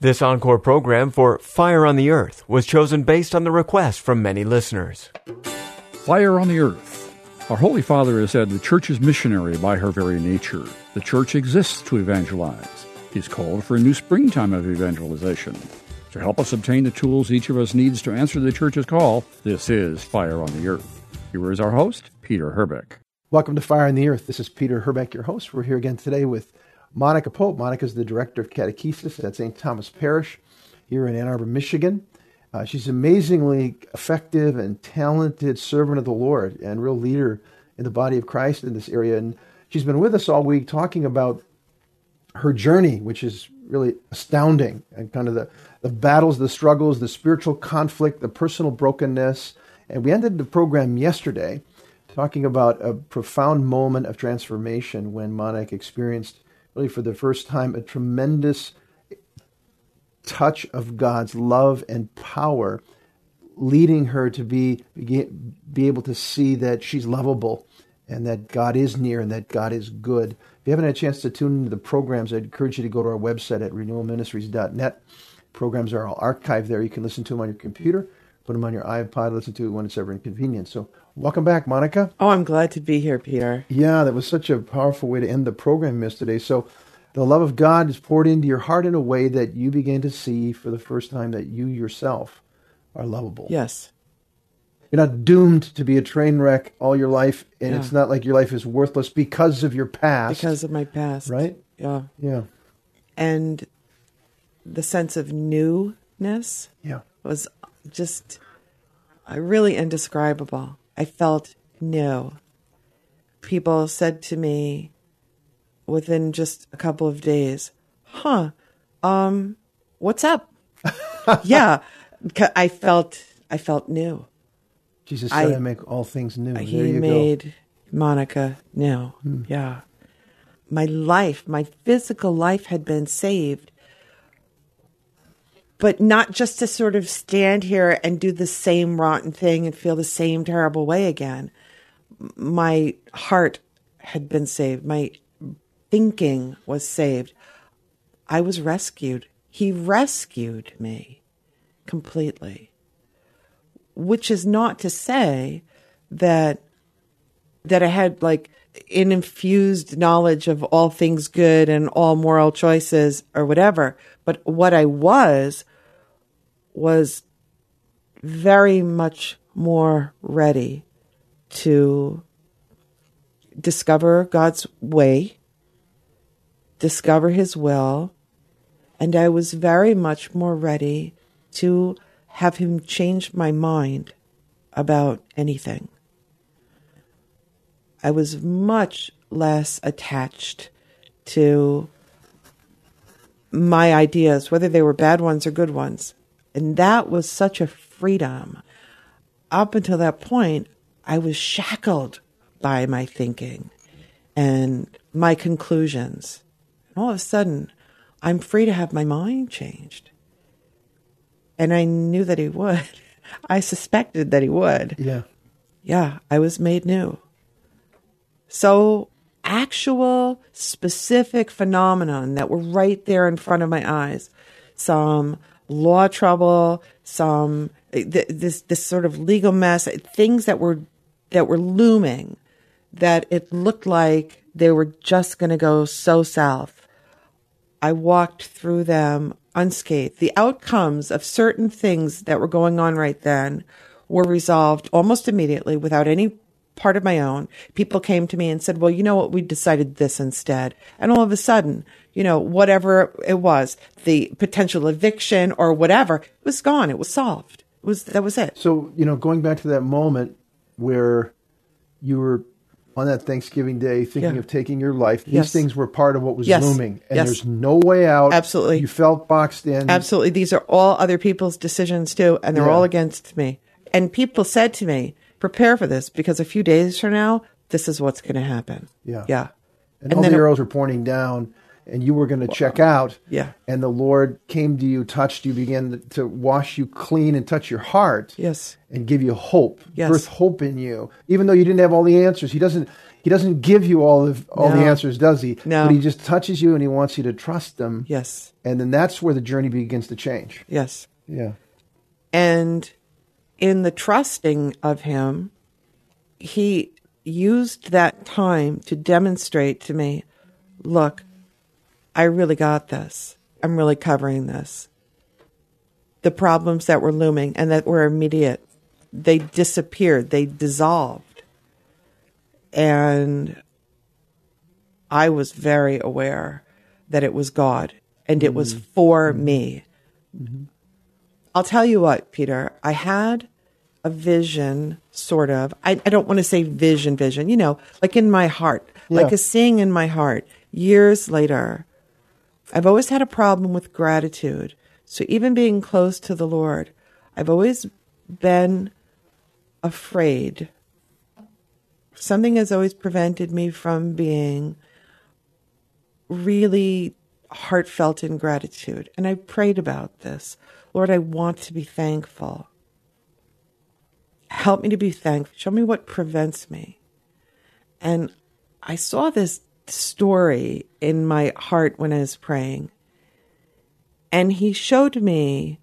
This encore program for Fire on the Earth was chosen based on the request from many listeners. Fire on the Earth. Our Holy Father has said the Church is missionary by her very nature. The Church exists to evangelize. He's called for a new springtime of evangelization. To help us obtain the tools each of us needs to answer the Church's call, this is Fire on the Earth. Here is our host, Peter Herbeck. Welcome to Fire on the Earth. This is Peter Herbeck, your host. We're here again today with Monica Pope. Monica is the director of catechesis at St. Thomas Parish here in Ann Arbor, Michigan. She's an amazingly effective and talented servant of the Lord and real leader in the body of Christ in this area. And she's been with us all week talking about her journey, which is really astounding, and kind of the battles, the struggles, the spiritual conflict, the personal brokenness. And we ended the program yesterday talking about a profound moment of transformation when Monica experienced, really for the first time, a tremendous touch of God's love and power, leading her to be able to see that she's lovable and that God is near and that God is good. If you haven't had a chance to tune into the programs, I'd encourage you to go to our website at renewalministries.net. Programs are all archived there. You can listen to them on your computer, put them on your iPod, listen to it when it's ever inconvenient. So welcome back, Monica. Oh, I'm glad to be here, Peter. Yeah, that was such a powerful way to end the program yesterday. So the love of God is poured into your heart in a way that you begin to see for the first time that you yourself are lovable. Yes. You're not doomed to be a train wreck all your life, and It's not like your life is worthless because of your past. Because of my past. Right? Yeah. Yeah. And the sense of newness was just really indescribable. I felt new. People said to me within just a couple of days, what's up? Yeah. I felt new. Jesus said, I make all things new. He made Monica new. Yeah. My life, my physical life had been saved. But not just to sort of stand here and do the same rotten thing and feel the same terrible way again. My heart had been saved. My thinking was saved. I was rescued. He rescued me completely. Which is not to say that I had like an infused knowledge of all things good and all moral choices or whatever. But what I was very much more ready to discover God's way, discover His will, and I was very much more ready to have Him change my mind about anything. I was much less attached to my ideas, whether they were bad ones or good ones. And that was such a freedom. Up until that point, I was shackled by my thinking and my conclusions. And all of a sudden, I'm free to have my mind changed. And I knew that He would. I suspected that He would. Yeah. Yeah, I was made new. So actual, specific phenomenon that were right there in front of my eyes. Some law trouble, some this sort of legal mess, things that were looming, that it looked like they were just going to go so south. I walked through them unscathed. The outcomes of certain things that were going on right then were resolved almost immediately without any part of my own. People came to me and said, well, you know what, we decided this instead. And all of a sudden, whatever it was, the potential eviction or whatever, it was gone. It was solved. That was it. So, going back to that moment where you were on that Thanksgiving Day thinking of taking your life, these things were part of what was looming. And there's no way out. Absolutely. You felt boxed in. Absolutely. These are all other people's decisions too, and they're all against me. And people said to me, prepare for this, because a few days from now, this is what's going to happen. Yeah. Yeah. And all the arrows were pointing down, and you were going to check out. Yeah. And the Lord came to you, touched you, began to wash you clean and touch your heart. Yes. And give you hope. Yes. Birth hope in you. Even though you didn't have all the answers, He doesn't He doesn't give you all the No. answers, does he? No. But he just touches you and he wants you to trust him. Yes. And then that's where the journey begins to change. Yes. Yeah. And in the trusting of him, he used that time to demonstrate to me, look, I really got this. I'm really covering this. The problems that were looming and that were immediate, they disappeared, they dissolved. And I was very aware that it was God and it was for me. Mm-hmm. I'll tell you what, Peter, I had a vision, sort of. I don't want to say vision, like in my heart, like a seeing in my heart. Years later, I've always had a problem with gratitude. So even being close to the Lord, I've always been afraid. Something has always prevented me from being really heartfelt in gratitude. And I prayed about this. Lord, I want to be thankful. Help me to be thankful. Show me what prevents me. And I saw this story in my heart when I was praying. And he showed me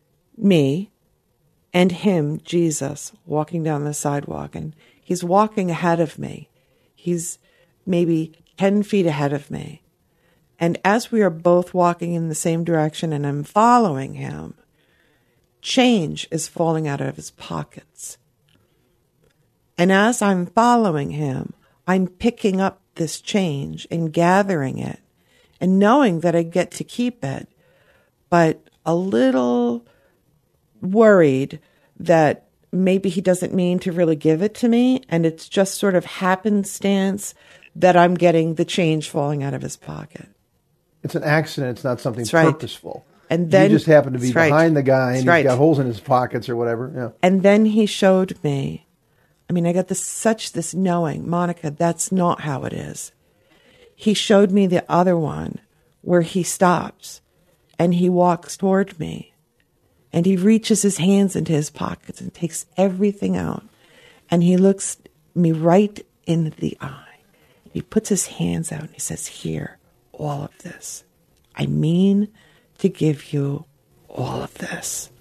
and him, Jesus, walking down the sidewalk. And he's walking ahead of me. He's maybe 10 feet ahead of me. And as we are both walking in the same direction and I'm following him, change is falling out of his pockets. And as I'm following him, I'm picking up this change and gathering it and knowing that I get to keep it, but a little worried that maybe he doesn't mean to really give it to me, and it's just sort of happenstance that I'm getting the change falling out of his pocket. It's an accident. It's not something That's right. purposeful. And then you just happen to be that's right. behind the guy and That's he's right. got holes in his pockets or whatever. Yeah. And then he showed me, I got this knowing, Monica, that's not how it is. He showed me the other one where he stops and he walks toward me and he reaches his hands into his pockets and takes everything out. And he looks me right in the eye. He puts his hands out and he says, here, all of this. I mean to give you all of this.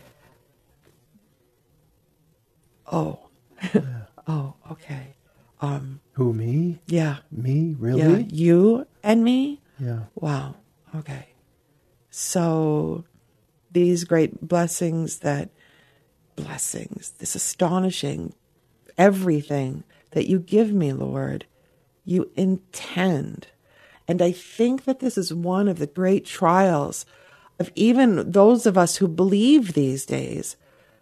Oh. Oh, okay. Who, me? Yeah. Me? Really? Yeah. You and me? Yeah. Wow. Okay. So these great blessings, this astonishing everything that you give me, Lord, you intend. And I think that this is one of the great trials of even those of us who believe these days.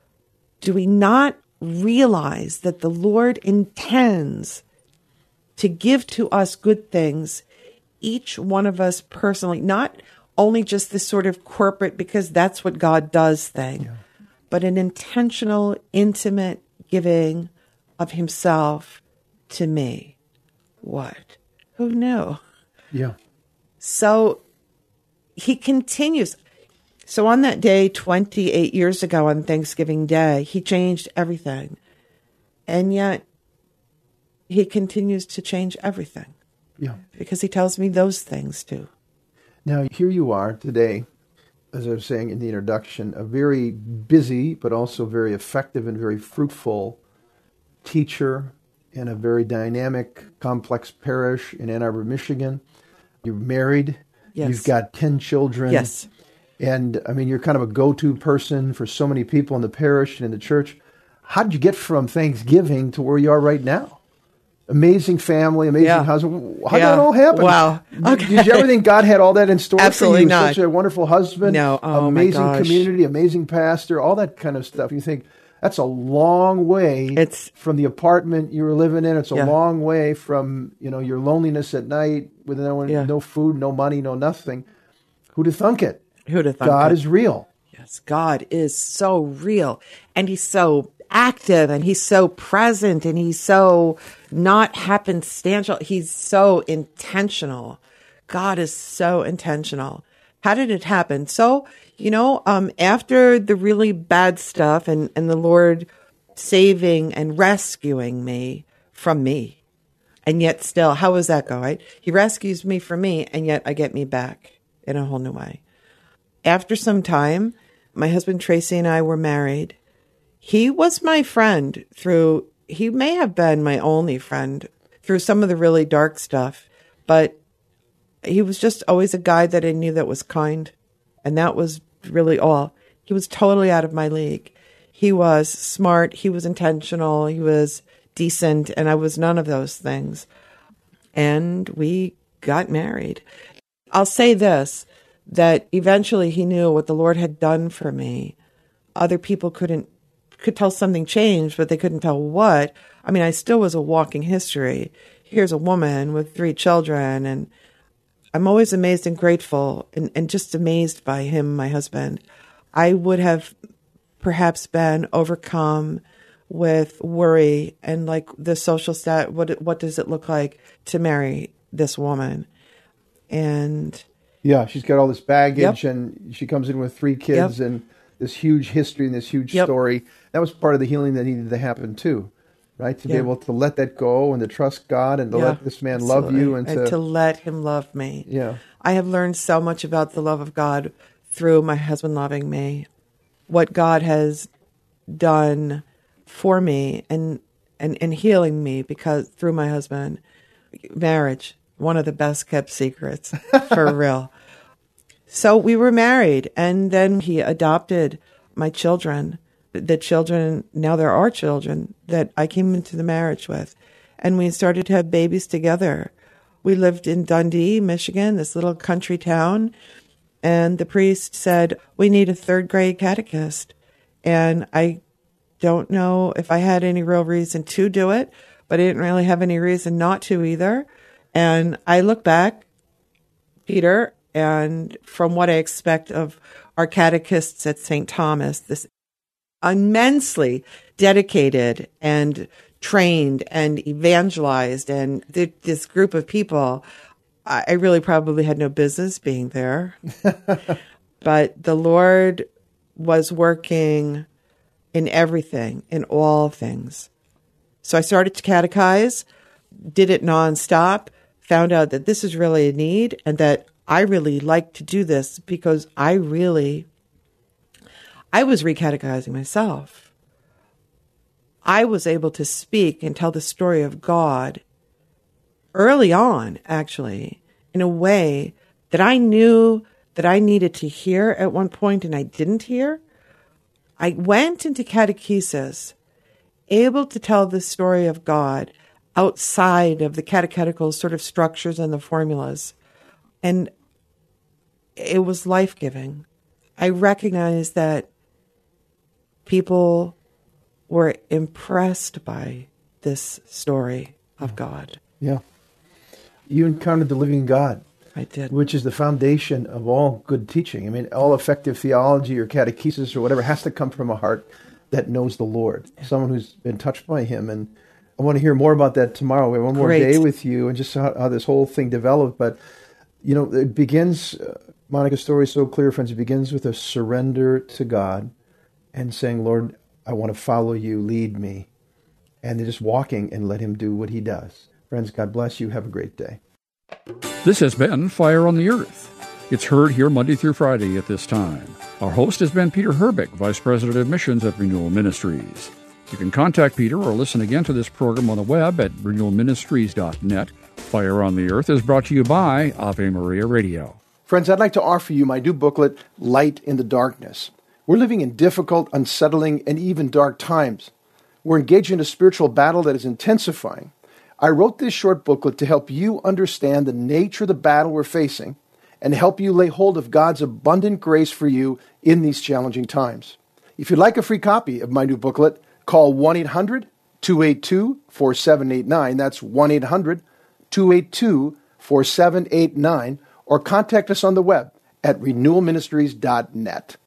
Do we not realize that the Lord intends to give to us good things, each one of us personally, not only just this sort of corporate, because that's what God does thing, but an intentional, intimate giving of himself to me. What? Who knew? Yeah. So he continues. So on that day, 28 years ago on Thanksgiving Day, he changed everything. And yet he continues to change everything. Yeah. Because he tells me those things too. Now, here you are today, as I was saying in the introduction, a very busy but also very effective and very fruitful teacher in a very dynamic, complex parish in Ann Arbor, Michigan. You're married. Yes. You've got 10 children. Yes. And, you're kind of a go-to person for so many people in the parish and in the church. How did you get from Thanksgiving to where you are right now? Amazing family, amazing husband. How did that all happen? Wow. Okay. Did you ever think God had all that in store Absolutely for you? not. Such a wonderful husband, No. Oh, amazing my gosh. community, amazing pastor, all that kind of stuff. You think, that's a long way from the apartment you were living in. It's a long way from, your loneliness at night with no food, no money, no nothing. Who'd have thunk it? Who'd have thunk it? God is real. Yes, God is so real. And he's so active and he's so present and he's so not happenstantial. He's so intentional. God is so intentional. How did it happen? So, after the really bad stuff and the Lord saving and rescuing me from me And yet still, how does that go, right? He rescues me from me, and yet I get me back in a whole new way. After some time, my husband Tracy and I were married. He was my friend he may have been my only friend through some of the really dark stuff, but he was just always a guy that I knew that was kind. And that was really all. He was totally out of my league. He was smart. He was intentional. He was decent. And I was none of those things. And we got married. I'll say this, that eventually he knew what the Lord had done for me. Other people could tell something changed, but they couldn't tell what. I mean, I still was a walking history. Here's a woman with 3 children, and I'm always amazed and grateful and just amazed by him, my husband. I would have perhaps been overcome with worry and like the social what does it look like to marry this woman? And yeah, she's got all this baggage, Yep. and she comes in with 3 kids Yep. and this huge history and this huge Yep. story. That was part of the healing that needed to happen too, right? To be Yeah. able to let that go and to trust God and to Yeah, let this man love you and to let him love me. Yeah. I have learned so much about the love of God through my husband loving me, what God has done for me and healing me because through my husband. Marriage, one of the best kept secrets, for real. So we were married, and then he adopted my children. The children, now there are children that I came into the marriage with, and we started to have babies together. We lived in Dundee, Michigan, this little country town, and the priest said, we need a 3rd grade catechist. And I don't know if I had any real reason to do it, but I didn't really have any reason not to either. And I look back, Peter, and from what I expect of our catechists at St. Thomas, this immensely dedicated and trained and evangelized, and this group of people, I really probably had no business being there. But the Lord was working in everything, in all things. So I started to catechize, did it nonstop, found out that this is really a need and that I really like to do this because I was re-catechizing myself. I was able to speak and tell the story of God early on, actually, in a way that I knew that I needed to hear at one point and I didn't hear. I went into catechesis able to tell the story of God outside of the catechetical sort of structures and the formulas. And it was life-giving. I recognized that people were impressed by this story of God. Yeah. You encountered the living God. I did. Which is the foundation of all good teaching. I mean, all effective theology or catechesis or whatever has to come from a heart that knows the Lord, someone who's been touched by him. And I want to hear more about that tomorrow. We have one more day with you and just how this whole thing developed. But, you know, it begins, Monica's story is so clear, friends. It begins with a surrender to God and saying, Lord, I want to follow you, lead me. And they're just walking and let him do what he does. Friends, God bless you. Have a great day. This has been Fire on the Earth. It's heard here Monday through Friday at this time. Our host has been Peter Herbeck, Vice President of Missions at Renewal Ministries. You can contact Peter or listen again to this program on the web at renewalministries.net. Fire on the Earth is brought to you by Ave Maria Radio. Friends, I'd like to offer you my new booklet, Light in the Darkness. We're living in difficult, unsettling, and even dark times. We're engaged in a spiritual battle that is intensifying. I wrote this short booklet to help you understand the nature of the battle we're facing and help you lay hold of God's abundant grace for you in these challenging times. If you'd like a free copy of my new booklet, call 1-800-282-4789. That's 1-800-282-4789, or contact us on the web at renewalministries.net.